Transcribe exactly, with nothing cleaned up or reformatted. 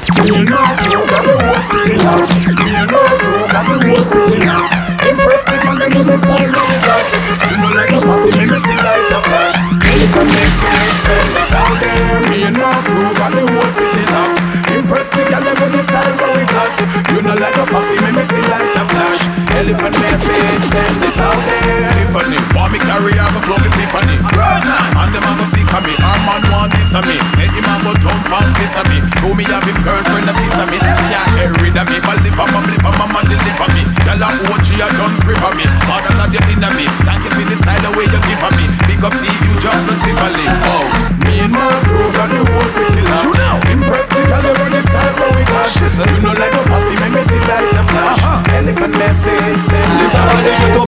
Me and my crew got the whole city locked. Me and my crew got the whole city locked. Impress the girl, them know me style, know me touch. You know like no fussy, me me see like a flash. Elephant make sense, send this out there. Me and my crew got the whole city locked. Impress the girl, them know the style, know me touch. You know like no fussy, me me see like a flash. Elephant make sense, send this out there. Tiffany, want me carry out the club Epiphany. And them a go sick of me, our man want this of me. Say him a go thump and face of me. Show me have him girlfriend a kiss of me. Can't get rid of me, but lip on my lip on my mother lip on me. Tell her what she a done grip on me. Father love you in me. Thank you for the style the way you give on me. Big up see you jump no tip a lip. Oh, me and my crew got the whole city locked. You know, impress the girl they run the style where we got. She said you know like a fussy, make me see like the flash. Elephant message, send this out there.